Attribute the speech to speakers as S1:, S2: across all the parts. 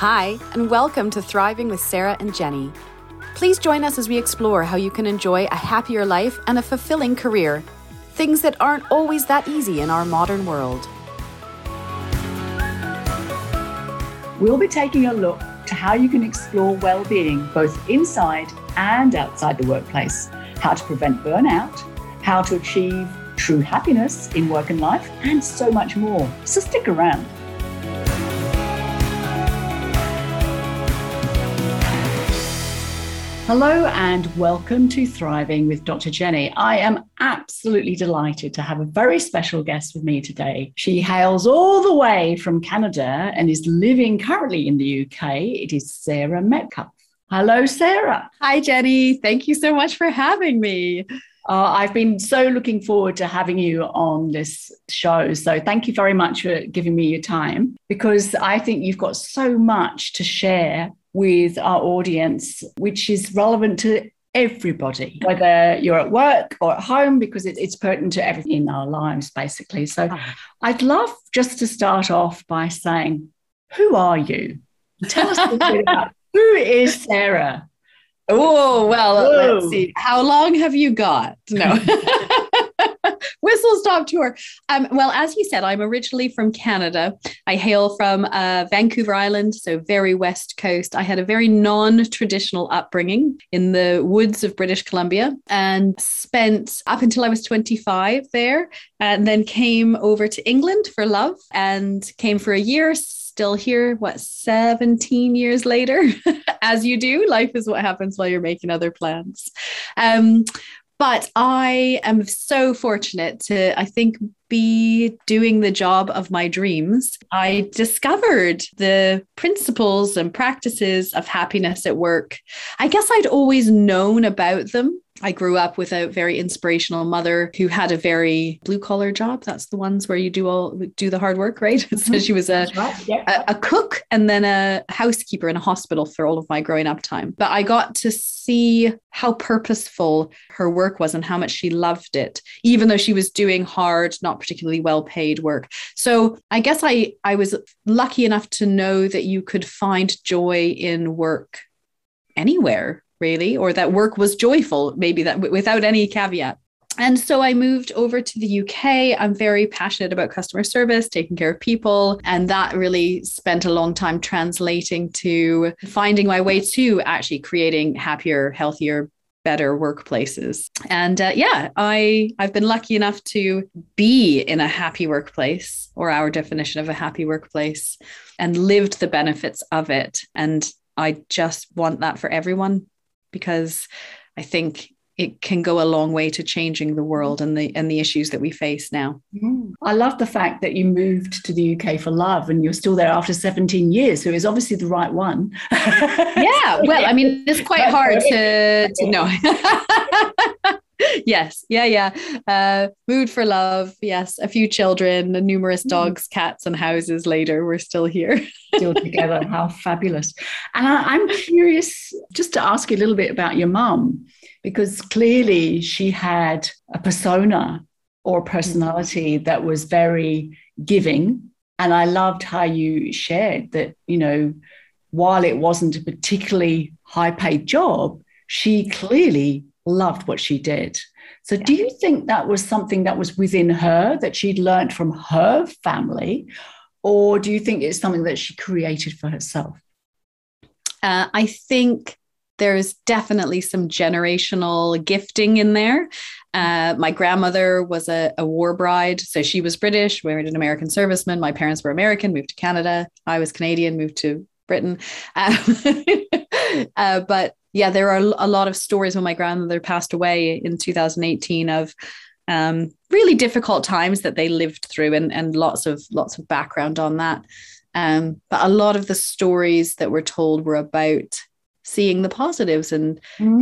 S1: Hi, and welcome to Thriving with Sarah and Jenny. Please join us as we explore how you can enjoy a happier life and a fulfilling career, things that aren't always that easy in our modern world.
S2: We'll be taking a look to how you can explore well-being both inside and outside the workplace, how to prevent burnout, how to achieve true happiness in work and life, and so much more. So stick around. Hello and welcome to Thriving with Dr. Jenny. I am absolutely delighted to have a very special guest with me today. She hails all the way from Canada and is living currently in the UK. It is Sarah Metcalf. Hello, Sarah.
S3: Hi, Jenny. Thank you so much for having me.
S2: I've been so looking forward to having you on this show. So thank you very much for giving me your time, because I think you've got so much to share with our audience, which is relevant to everybody, whether you're at work or at home, because it's pertinent to everything in our lives, basically. So I'd love just to start off by saying, who are you? Tell us a little bit about who is Sarah?
S3: Oh, well, let's see. How long have you got? No. Whistle stop tour. Well, as you said, I'm originally from Canada. I hail from Vancouver Island, so very west coast. I had a very non-traditional upbringing in the woods of British Columbia and spent up until I was 25 there, and then came over to England for love and came for a year. Still here, 17 years later? As you do, life is what happens while you're making other plans. But I am so fortunate to, I think, be doing the job of my dreams. I discovered the principles and practices of happiness at work. I guess I'd always known about them. I grew up with a very inspirational mother who had a very blue collar job. That's the ones where you do the hard work, right? So she was a cook and then a housekeeper in a hospital for all of my growing up time. But I got to see how purposeful her work was and how much she loved it, even though she was doing hard, not particularly well paid work. So I guess I was lucky enough to know that you could find joy in work anywhere, really, or that work was joyful, maybe that without any caveat. And so I moved over to the UK. I'm very passionate about customer service, taking care of people. And that really spent a long time translating to finding my way to actually creating happier, healthier, better workplaces. And I've been lucky enough to be in a happy workplace, or our definition of a happy workplace, and lived the benefits of it. And I just want that for everyone, because I think it can go a long way to changing the world and the issues that we face now.
S2: I love the fact that you moved to the UK for love and you're still there after 17 years. So it's obviously the right one.
S3: Yeah. Well, I mean, it's quite hard to know. Yes. Yeah. Moved for love. Yes. A few children, numerous dogs, cats, and houses later. We're still here.
S2: Still together. How fabulous. And I'm curious just to ask you a little bit about your mum, because clearly she had a persona or a personality that was very giving. And I loved how you shared that, while it wasn't a particularly high-paid job, she clearly loved what she did. So do you think that was something that was within her, that she'd learned from her family, or do you think it's something that she created for herself?
S3: I think there's definitely some generational gifting in there. My grandmother was a war bride. So she was British, married an American serviceman. My parents were American, moved to Canada. I was Canadian, moved to Britain. But yeah, there are a lot of stories when my grandmother passed away in 2018 of really difficult times that they lived through, and lots of background on that. But a lot of the stories that were told were about seeing the positives and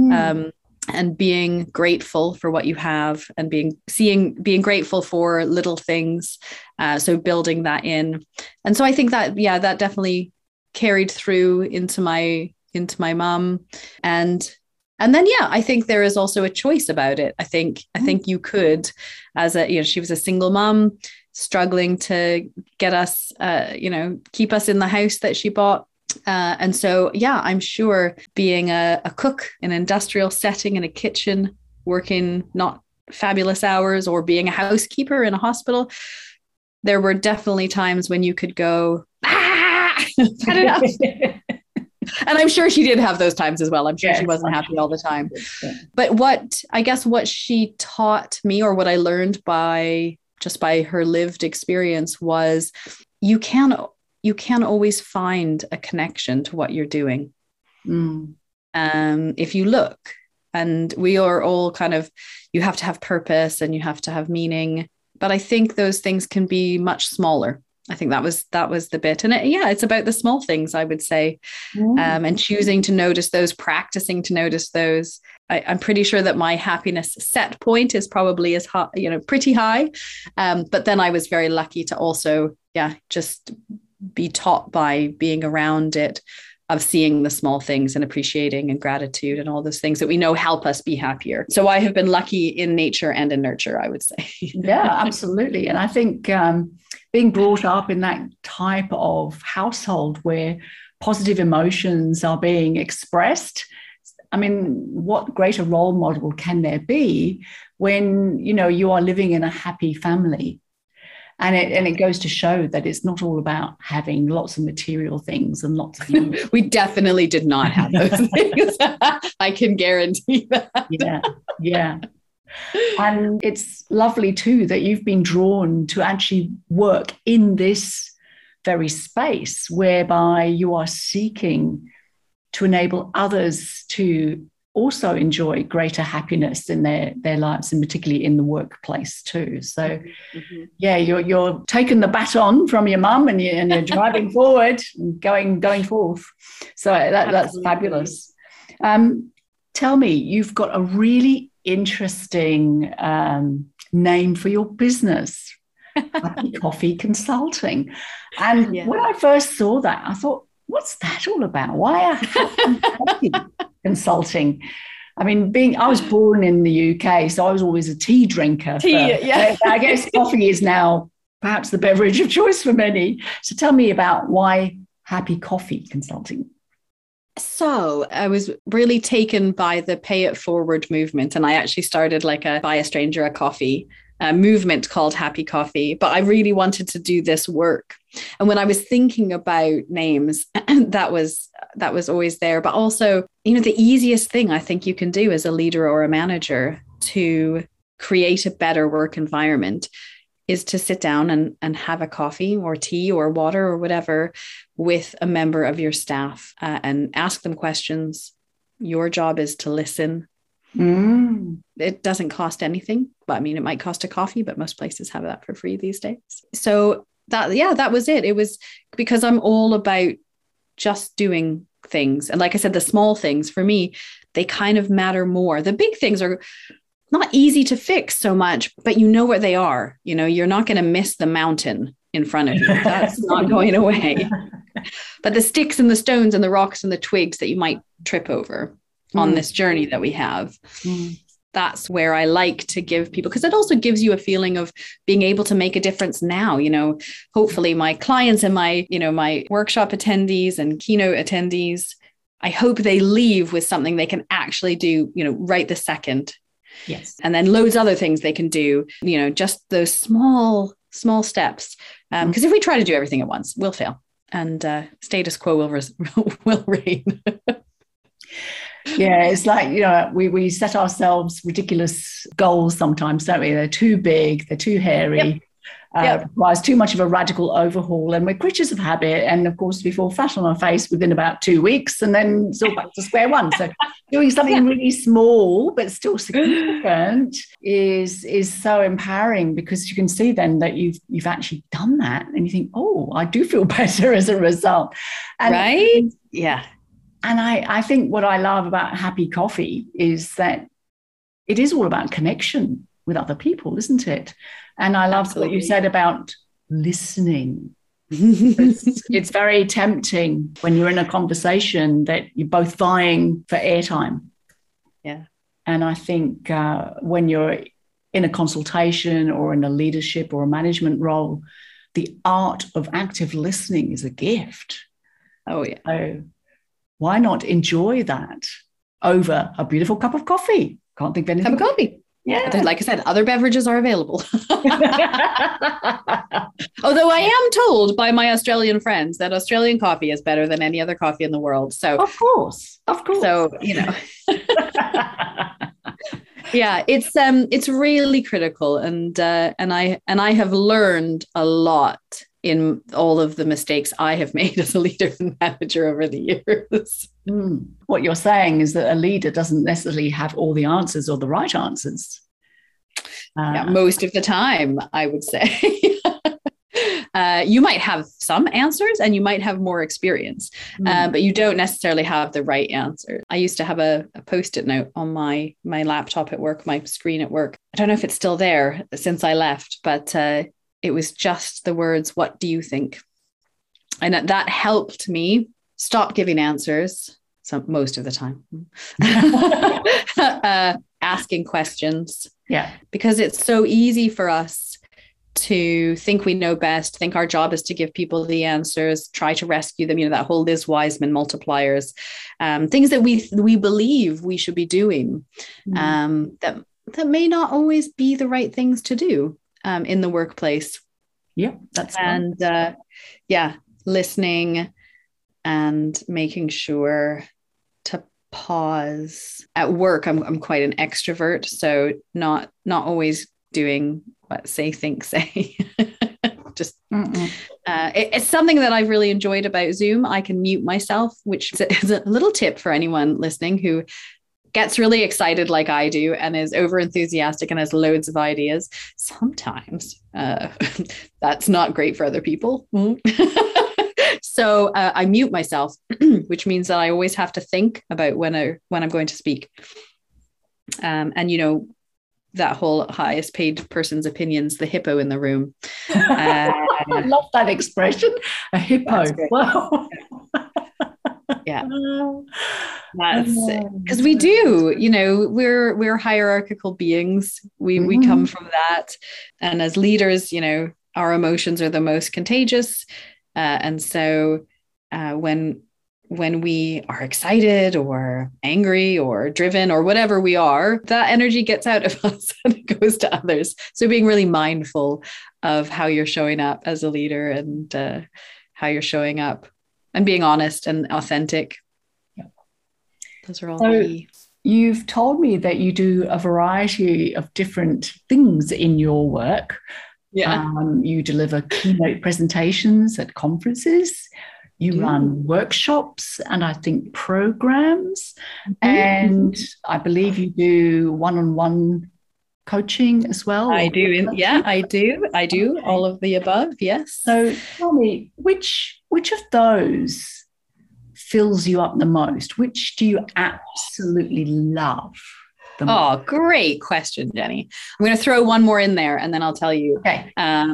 S3: being grateful for what you have, and being grateful for little things. So building that in. And so I think that, that definitely carried through into my mom. And then, I think there is also a choice about it. I think you could, as she was a single mom, struggling to get us, keep us in the house that she bought And so, yeah, I'm sure being a cook in an industrial setting in a kitchen, working not fabulous hours, or being a housekeeper in a hospital, there were definitely times when you could go, had enough. And I'm sure she did have those times as well. I'm sure she wasn't happy all the time. But what she taught me, or what I learned by her lived experience, was you can always find a connection to what you're doing. If you look, and we are all kind of, you have to have purpose and you have to have meaning. But I think those things can be much smaller. I think that was the bit. And it's about the small things, I would say, and choosing to notice those, practicing to notice those. I'm pretty sure that my happiness set point is probably as high, pretty high. But then I was very lucky to also, just be taught by being around it, of seeing the small things and appreciating and gratitude and all those things that we know help us be happier. So I have been lucky in nature and in nurture, I would say.
S2: Yeah, absolutely. And I think being brought up in that type of household where positive emotions are being expressed, I mean, what greater role model can there be when, you are living in a happy family? And it goes to show that it's not all about having lots of material things and lots of...
S3: We definitely did not have those things. I can guarantee that.
S2: Yeah. And it's lovely too that you've been drawn to actually work in this very space whereby you are seeking to enable others to also enjoy greater happiness in their lives, and particularly in the workplace too. So, you're taking the baton from your mum and you're driving forward and going forth. So that's fabulous. Tell me, you've got a really interesting name for your business, Happy Coffee Consulting. And when I first saw that, I thought, what's that all about? Why Happy Consulting? I mean, I was born in the UK, so I was always a tea drinker. I guess coffee is now perhaps the beverage of choice for many. So tell me about why Happy Coffee Consulting.
S3: So I was really taken by the Pay It Forward movement, and I actually started like a Buy a Stranger a Coffee movement called Happy Coffee, but I really wanted to do this work. And when I was thinking about names, that was always there. But also, the easiest thing I think you can do as a leader or a manager to create a better work environment is to sit down and have a coffee or tea or water or whatever with a member of your staff and ask them questions. Your job is to listen. It doesn't cost anything, but I mean, it might cost a coffee, but most places have that for free these days. So that was it. It was because I'm all about just doing things. And like I said, the small things for me, they kind of matter more. The big things are not easy to fix so much, but you know where they are. You're not going to miss the mountain in front of you. That's not going away. But the sticks and the stones and the rocks and the twigs that you might trip over on this journey that we have. That's where I like to give people, because it also gives you a feeling of being able to make a difference now. Hopefully my clients and my workshop attendees and keynote attendees, I hope they leave with something they can actually do, right this second.
S2: Yes.
S3: And then loads of other things they can do, just those small steps. Because if we try to do everything at once, we'll fail, and status quo will reign.
S2: Yeah, it's like, we set ourselves ridiculous goals sometimes, don't we? They're too big, they're too hairy. Requires too much of a radical overhaul, and we're creatures of habit. And of course, we fall flat on our face within about 2 weeks, and then it's all back to square one. So doing something really small but still significant is so empowering, because you can see then that you've actually done that, and you think, oh, I do feel better as a result. And,
S3: right? Yeah.
S2: And I think what I love about Happy Coffee is that it is all about connection with other people, isn't it? And I love what you said about listening. It's very tempting when you're in a conversation that you're both vying for airtime.
S3: Yeah.
S2: And I think when you're in a consultation or in a leadership or a management role, the art of active listening is a gift.
S3: Oh, yeah.
S2: So why not enjoy that over a beautiful cup of coffee? Can't think of anything.
S3: Cup of coffee.
S2: Yeah.
S3: Like I said, other beverages are available. Although I am told by my Australian friends that Australian coffee is better than any other coffee in the world. So
S2: of course.
S3: So, yeah, it's really critical, and I have learned a lot in all of the mistakes I have made as a leader and manager over the years.
S2: What you're saying is that a leader doesn't necessarily have all the answers or the right answers.
S3: Yeah, most of the time, I would say. You might have some answers and you might have more experience, but you don't necessarily have the right answer. I used to have a Post-it note on my laptop at work, my screen at work. I don't know if it's still there since I left, but it was just the words, "What do you think?" And that helped me stop giving answers. Most of the time, asking questions.
S2: Yeah,
S3: because it's so easy for us to think we know best, think our job is to give people the answers, try to rescue them, that whole Liz Wiseman multipliers, things that we believe we should be doing, that may not always be the right things to do in the workplace.
S2: Yeah, that's
S3: and listening and making sure to pause. At work, I'm quite an extrovert, so not always doing what say, think, say. Just it's something that I've really enjoyed about Zoom. I can mute myself, which is a little tip for anyone listening who gets really excited like I do and is over enthusiastic and has loads of ideas. Sometimes that's not great for other people. So I mute myself, which means that I always have to think about when I'm going to speak. And that whole highest paid person's opinions, the hippo in the room.
S2: I love that expression, a hippo. Wow.
S3: Yeah. That's because we do, we're hierarchical beings. We come from that. And as leaders, our emotions are the most contagious. And so when we are excited or angry or driven or whatever we are, that energy gets out of us and it goes to others. So being really mindful of how you're showing up as a leader and how you're showing up and being honest and authentic.
S2: Yeah.
S3: Those are all
S2: key. You've told me that you do a variety of different things in your work.
S3: Yeah.
S2: You deliver keynote presentations at conferences. You run workshops and I think programs. And I believe you do one-on-one coaching as well.
S3: I do. I do. Okay. All of the above. Yes.
S2: So tell me, which of those fills you up the most? Which do you absolutely love?
S3: Oh, great question, Jenny. I'm going to throw one more in there and then I'll tell you.
S2: Okay.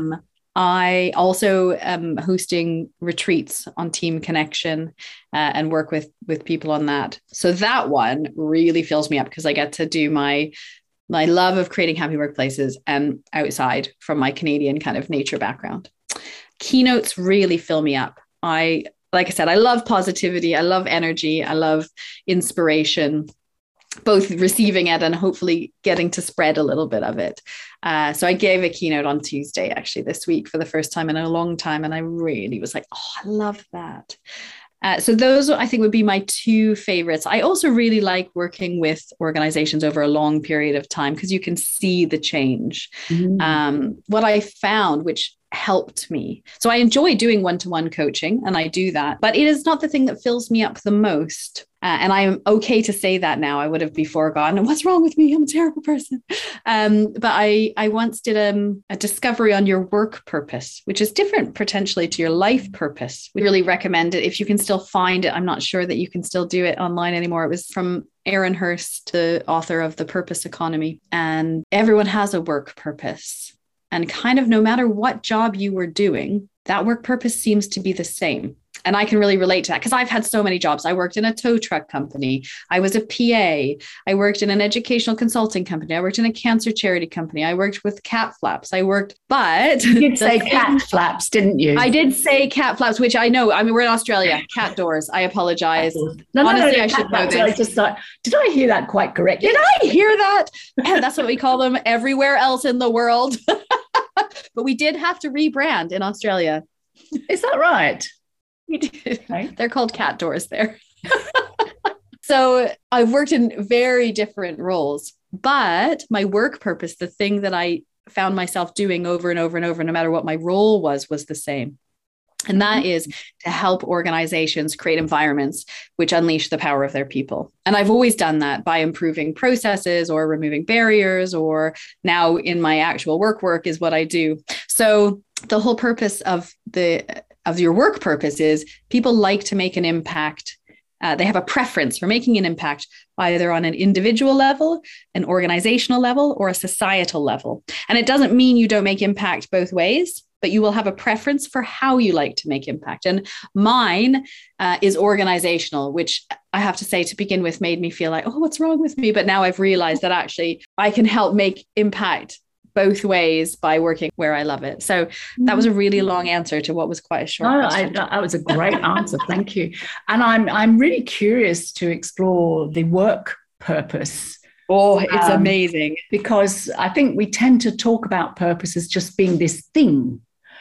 S3: I also am hosting retreats on Team Connection and work with people on that. So that one really fills me up because I get to do my love of creating happy workplaces and outside from my Canadian kind of nature background. Keynotes really fill me up. Like I said, I love positivity. I love energy. I love inspiration, both receiving it and hopefully getting to spread a little bit of it. So I gave a keynote on Tuesday, actually, this week for the first time in a long time. And I really was like, oh, I love that. So those, I think, would be my two favorites. I also really like working with organizations over a long period of time because you can see the change. What I found, which helped me. So I enjoy doing one-to-one coaching and I do that, but it is not the thing that fills me up the most. And I'm okay to say that now. I would have before gone, what's wrong with me? I'm a terrible person. But I once did a discovery on your work purpose, which is different potentially to your life purpose. We really recommend it if you can still find it. I'm not sure that you can still do it online anymore. It was from Aaron Hurst, the author of The Purpose Economy. And everyone has a work purpose. And kind of no matter what job you were doing, that work purpose seems to be the same. And I can really relate to that because I've had so many jobs. I worked in a tow truck company. I was a PA. I worked in an educational consulting company. I worked in a cancer charity company. I worked with cat flaps. But
S2: you did say cat flaps, didn't you?
S3: I did say cat flaps, which I know. I mean, we're in Australia. Cat doors. I apologize.
S2: Honestly, I should know this. I just thought, did I hear that quite correctly?
S3: Did I hear that? Yeah, that's what we call them everywhere else in the world. But we did have to rebrand in Australia.
S2: Is that right?
S3: We did. Okay. They're called cat doors there. So I've worked in very different roles, but my work purpose, the thing that I found myself doing over and over and over, no matter what my role was the same. And that is to help organizations create environments which unleash the power of their people. And I've always done that by improving processes or removing barriers, or now in my actual work is what I do. So the whole purpose of your work purpose is people like to make an impact. They have a preference for making an impact either on an individual level, an organizational level, or a societal level. And it doesn't mean you don't make impact both ways, but you will have a preference for how you like to make impact. And mine is organizational, which I have to say to begin with made me feel like, oh, what's wrong with me? But now I've realized that actually I can help make impact both ways by working where I love it. So that was a really long answer to what was quite a short question.
S2: That was a great answer. Thank you. And I'm really curious to explore the work purpose.
S3: Oh, it's amazing.
S2: Because I think we tend to talk about purpose as just being this thing.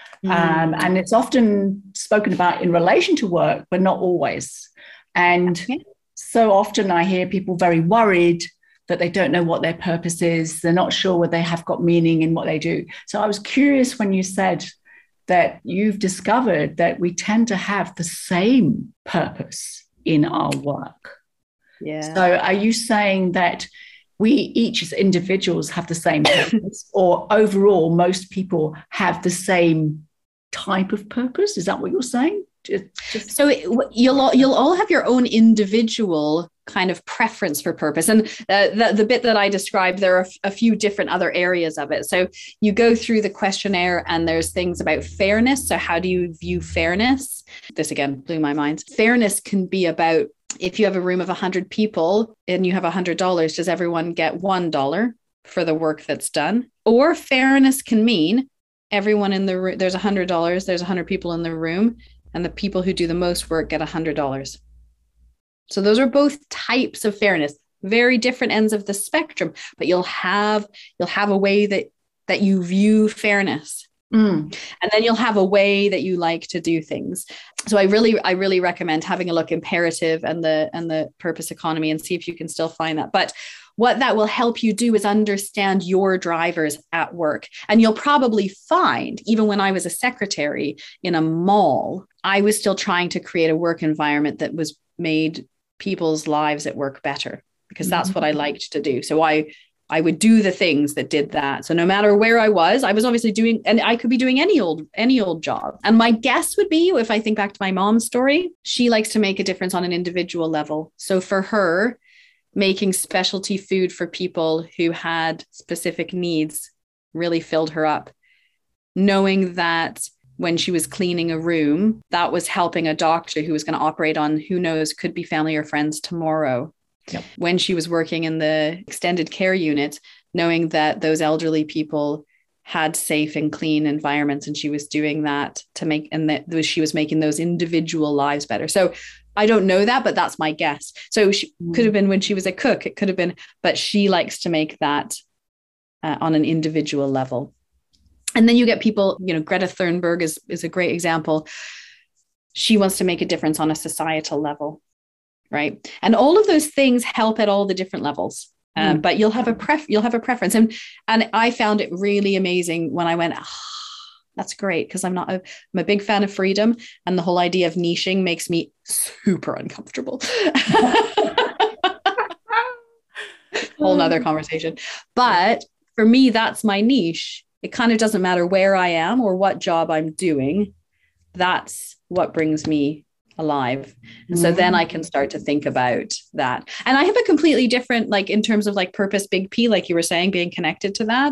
S2: And it's often spoken about in relation to work, but not always. And so often I hear people very worried that they don't know what their purpose is. They're not sure whether they have got meaning in what they do. So I was curious when you said that you've discovered that we tend to have the same purpose in our work.
S3: Yeah.
S2: So are you saying that we each as individuals have the same purpose, or overall most people have the same type of purpose? Is that what you're saying?
S3: So you'll all have your own individual kind of preference for purpose. And the bit that I described, there are a few different other areas of it. So you go through the questionnaire and there's things about fairness. So how do you view fairness? This again blew my mind. Fairness can be about, if you have a room of 100 people and you have $100, does everyone get $1 for the work that's done? Or fairness can mean everyone in the room, there's $100, there's 100 people in the room, and the people who do the most work get $100. So those are both types of fairness, very different ends of the spectrum, but you'll have a way that you view fairness. And then you'll have a way that you like to do things. So I really recommend having a look imperative and the purpose economy and see if you can still find that. But what that will help you do is understand your drivers at work. And you'll probably find, even when I was a secretary in a mall, I was still trying to create a work environment that was made people's lives at work better, because that's what I liked to do. So I would do the things that did that. So no matter where I was obviously doing, and I could be doing any old job. And my guess would be, if I think back to my mom's story, she likes to make a difference on an individual level. So for her, making specialty food for people who had specific needs really filled her up. Knowing that when she was cleaning a room, that was helping a doctor who was going to operate on, who knows, could be family or friends tomorrow. Yep. When she was working in the extended care unit, knowing that those elderly people had safe and clean environments, and she was doing that to make, and that she was making those individual lives better. So I don't know that, but that's my guess. So she could have been when she was a cook, it could have been, but she likes to make that on an individual level. And then you get people, Greta Thunberg is a great example. She wants to make a difference on a societal level, right? And all of those things help at all the different levels. But you'll have a preference. And I found it really amazing when I went, that's great, because I'm a big fan of freedom, and the whole idea of niching makes me super uncomfortable. Whole nother conversation. But for me, that's my niche. It kind of doesn't matter where I am or what job I'm doing. That's what brings me alive. And so then I can start to think about that. And I have a completely different, in terms of purpose, big P, like you were saying, being connected to that.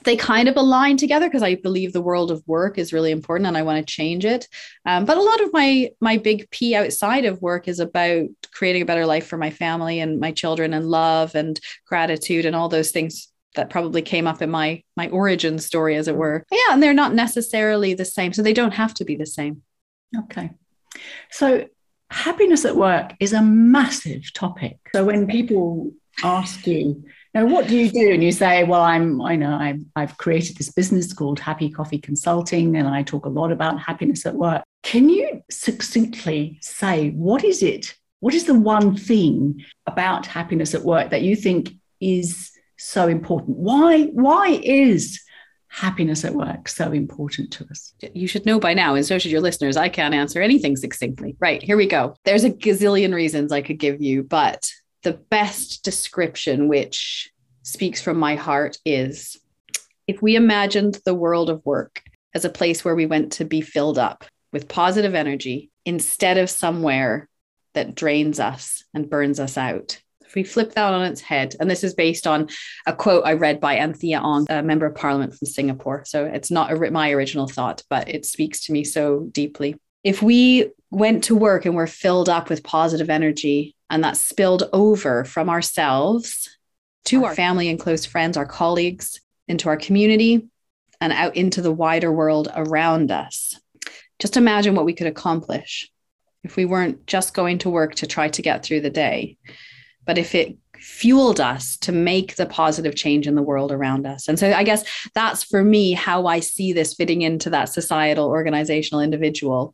S3: they kind of align together because I believe the world of work is really important and I want to change it. But a lot of my big P outside of work is about creating a better life for my family and my children, and love and gratitude and all those things that probably came up in my origin story, as it were. Yeah, and they're not necessarily the same, so they don't have to be the same.
S2: Okay. So happiness at work is a massive topic. So when people ask you, now, what do you do? And you say, well, I've created this business called Happy Coffee Consulting, and I talk a lot about happiness at work. Can you succinctly say, what is it? What is the one thing about happiness at work that you think is so important? Why is happiness at work so important to us?
S3: You should know by now, and so should your listeners, I can't answer anything succinctly. Right, here we go. There's a gazillion reasons I could give you, but the best description, which speaks from my heart, is if we imagined the world of work as a place where we went to be filled up with positive energy instead of somewhere that drains us and burns us out. If we flip that on its head, and this is based on a quote I read by Anthea Ong, a member of parliament from Singapore. So it's not my original thought, but it speaks to me so deeply. If we went to work and were filled up with positive energy, and that spilled over from ourselves to our family and close friends, our colleagues, into our community, and out into the wider world around us, just imagine what we could accomplish if we weren't just going to work to try to get through the day, but if it fueled us to make the positive change in the world around us. And so I guess that's, for me, how I see this fitting into that societal, organizational, individual.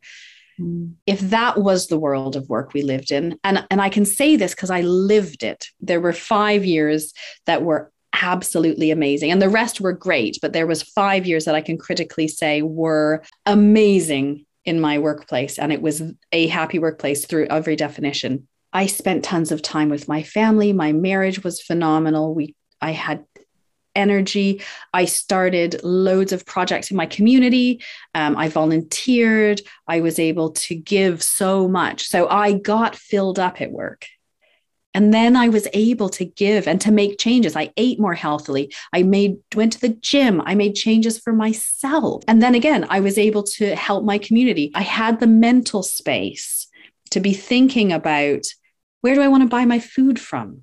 S3: If that was the world of work we lived in, and I can say this because I lived it. There were 5 years that were absolutely amazing, and the rest were great, but there was 5 years that I can critically say were amazing in my workplace, and it was a happy workplace through every definition. I spent tons of time with my family. My marriage was phenomenal. I had energy. I started loads of projects in my community. I volunteered. I was able to give so much. So I got filled up at work. And then I was able to give and to make changes. I ate more healthily. Went to the gym. I made changes for myself. And then again, I was able to help my community. I had the mental space to be thinking about, where do I want to buy my food from?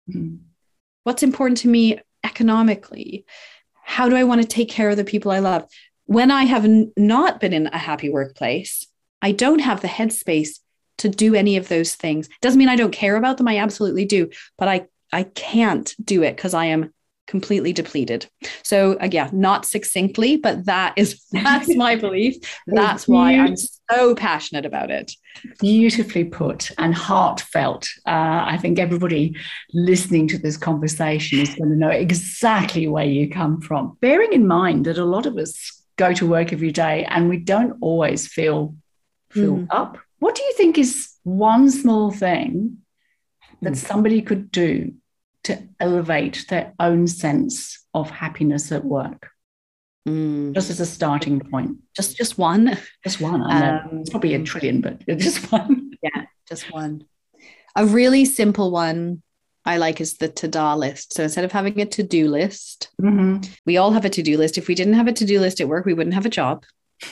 S3: What's important to me economically? How do I want to take care of the people I love? When I have not been in a happy workplace, I don't have the headspace to do any of those things. Doesn't mean I don't care about them. I absolutely do, but I can't do it because I am completely depleted. So again, not succinctly, but that's my belief. That's why I'm so passionate about it.
S2: Beautifully put and heartfelt. I think everybody listening to this conversation is going to know exactly where you come from. Bearing in mind that a lot of us go to work every day and we don't always feel filled up. What do you think is one small thing that somebody could do to elevate their own sense of happiness at work? Just as a starting point.
S3: Just one?
S2: Just one. I know. It's probably a trillion, but just one.
S3: Yeah, just one. A really simple one I like is the to-do list. So instead of having a to-do list, we all have a to-do list. If we didn't have a to-do list at work, we wouldn't have a job.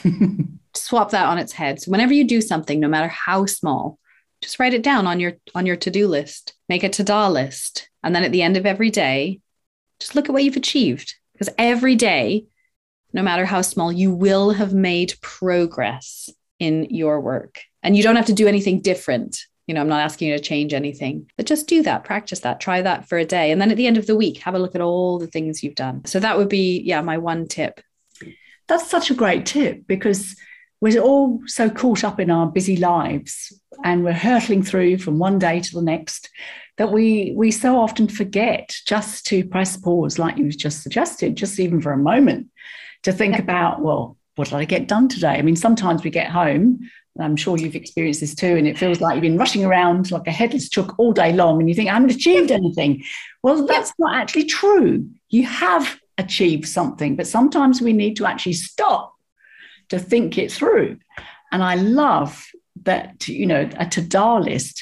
S3: Swap that on its head. So whenever you do something, no matter how small, just write it down on your to-do list. Make a to-do list. And then at the end of every day, just look at what you've achieved. Because every day, no matter how small, you will have made progress in your work. And you don't have to do anything different. I'm not asking you to change anything, but just do that, practice that, try that for a day. And then at the end of the week, have a look at all the things you've done. So that would be, my one tip.
S2: That's such a great tip, because we're all so caught up in our busy lives and we're hurtling through from one day to the next that we so often forget just to press pause, like you just suggested, just even for a moment, to think about, well, what did I get done today? I mean, sometimes we get home, and I'm sure you've experienced this too, and it feels like you've been rushing around like a headless chook all day long and you think, I haven't achieved anything. Well, that's not actually true. You have achieved something, but sometimes we need to actually stop to think it through. And I love that, a to-do list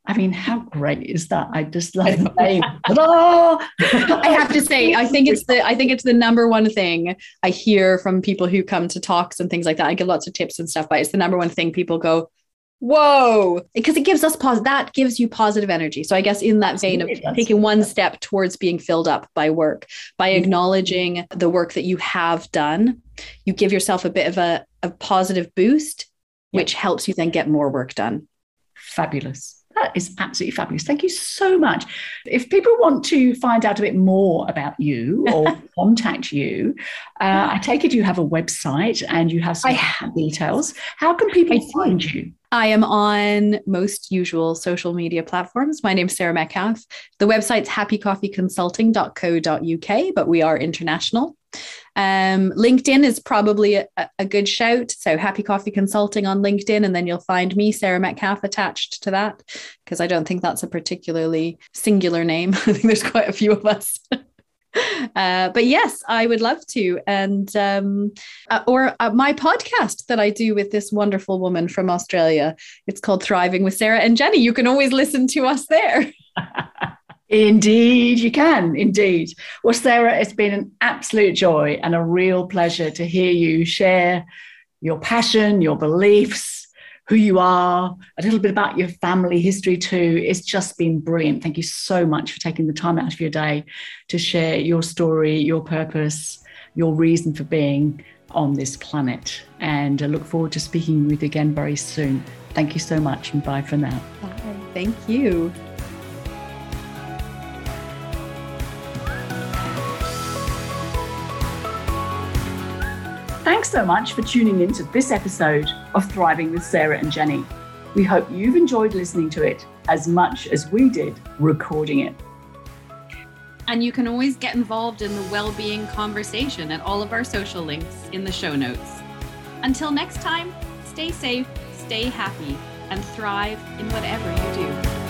S2: I mean, how great is that? I just love the name. I
S3: have to say, I think it's the number one thing I hear from people who come to talks and things like that. I give lots of tips and stuff, but it's the number one thing people go, whoa, because it gives us that gives you positive energy. So I guess in that vein of taking one step towards being filled up by work, by acknowledging the work that you have done, you give yourself a bit of a positive boost, which helps you then get more work done.
S2: Fabulous. That is absolutely fabulous. Thank you so much. If people want to find out a bit more about you or contact you, I take it you have a website and you have some details. How can people find you?
S3: I am on most usual social media platforms. My name's Sarah Metcalfe. The website's happycoffeeconsulting.co.uk, but we are international. LinkedIn is probably a good shout. So Happy Coffee Consulting on LinkedIn, and then you'll find me, Sarah Metcalfe, attached to that, because I don't think that's a particularly singular name. I think there's quite a few of us. But yes, I would love to. And or my podcast that I do with this wonderful woman from Australia. It's called Thriving with Sarah and Jenny. You can always listen to us there.
S2: Indeed, you can. Indeed. Well, Sarah, it's been an absolute joy and a real pleasure to hear you share your passion, your beliefs, who you are, a little bit about your family history too. It's just been brilliant. Thank you so much for taking the time out of your day to share your story, your purpose, your reason for being on this planet. And I look forward to speaking with you again very soon. Thank you so much, and bye for now.
S3: Bye. Thank you.
S2: Thanks so much for tuning in to this episode of Thriving with Sarah and Jenny. We hope you've enjoyed listening to it as much as we did recording it.
S1: And you can always get involved in the well-being conversation at all of our social links in the show notes. Until next time, stay safe, stay happy, and thrive in whatever you do.